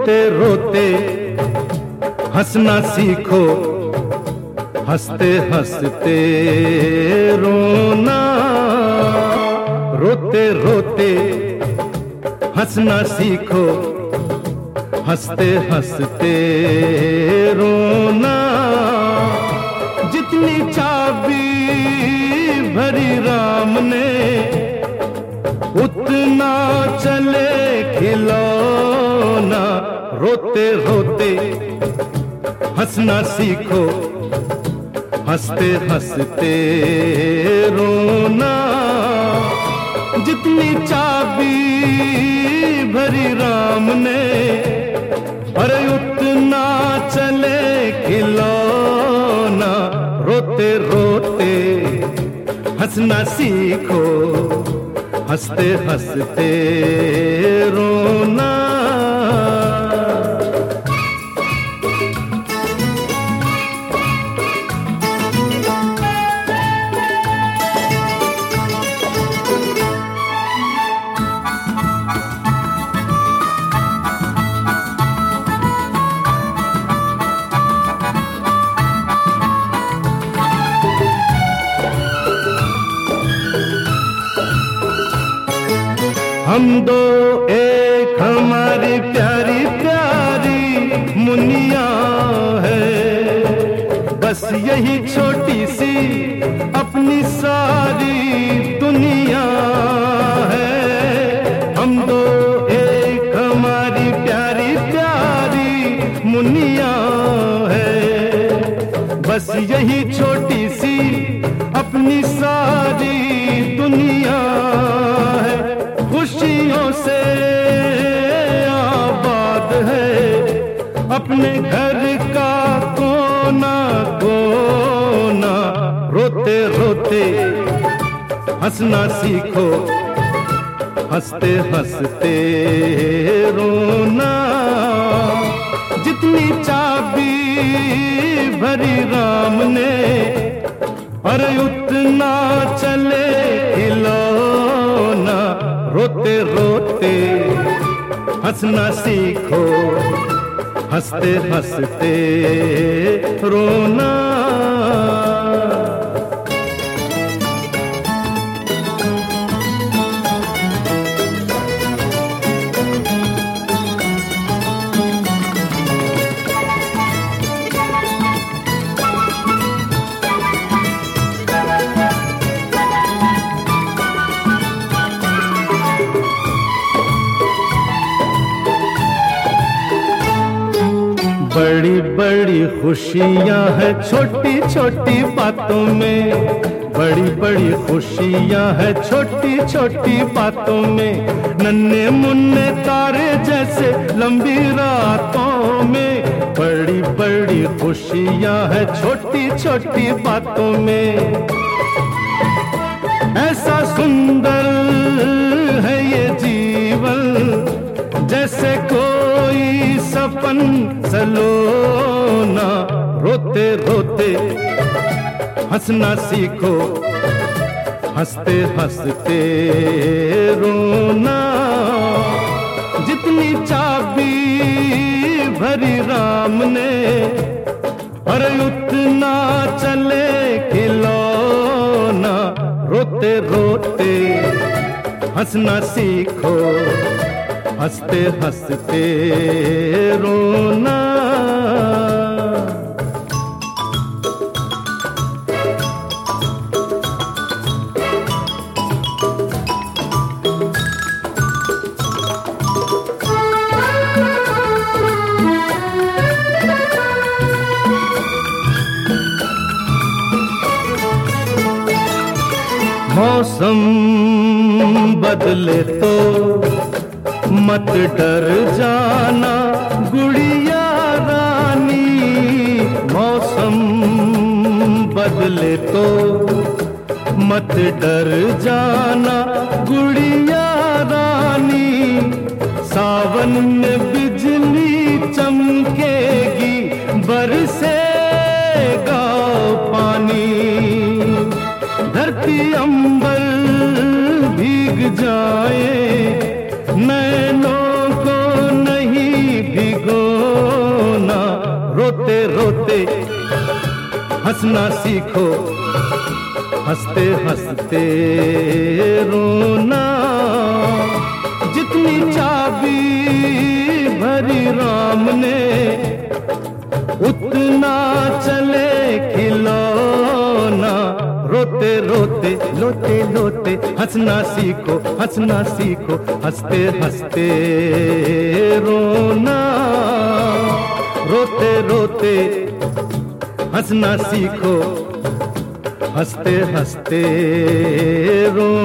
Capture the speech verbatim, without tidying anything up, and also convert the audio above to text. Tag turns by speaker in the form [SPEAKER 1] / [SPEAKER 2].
[SPEAKER 1] रोते रोते हंसना सीखो, हंसते हंसते रोना। रोते रोते हंसना सीखो, हंसते हंसते रोना। जितनी चाबी भरी राम ने उतना चले खिलौना। रोते रोते हंसना सीखो, हंसते हंसते रोना। जितनी चाबी भरी राम ने अरे उतना चले खिलौना। रोते रोते हंसना सीखो, हंसते हंसते रोना। हम दो एक हमारी प्यारी प्यारी मुनिया है, बस यही छोटी सी अपनी सारी दुनिया है। हम दो एक हमारी प्यारी प्यारी मुनिया है, बस यही छोटी सी अपनी सारी दुनिया है। खुशियों से आबाद है अपने घर का कोना कोना। रोते रोते हंसना सीखो, हंसते हंसते रोना। जितनी चाबी भरी राम ने अरे उतना चले खिलौना। रोते रोते हंसना सीखो, हंसते हंसते रोना। बड़ी बड़ी खुशियां हैं छोटी छोटी बातों में, बड़ी बड़ी खुशियां हैं छोटी छोटी बातों में। नन्हे मुन्ने तारे जैसे लंबी रातों में, बड़ी बड़ी खुशियां हैं छोटी छोटी बातों में। ऐसा सुंदर है ये जीवन जैसे कोई सपन सलोना। रोते रोते हंसना सीखो, हंसते हंसते रोना। जितनी चाबी भरी राम ने अरे उतना चले खिलौना। रोते रोते हंसना सीखो, हंसते हंसते रोना। मौसम बदले तो मत डर जाना गुड़िया रानी। मौसम बदले तो मत डर जाना गुड़िया रानी। सावन में बिजली चमकेगी बरसेगा पानी। धरती अंबर भीग जाए नैनों को नहीं भिगो हंसना सीखो, हंसते हंसते रोना। जितनी चाबी भरी राम ने उतना चले खिलौना। रोते रोते लोते लोते हंसना सीखो, हंसना सीखो, हंसते हंसते रोना। रोते रोते हंसना सीखो, हंसते हंसते रोना।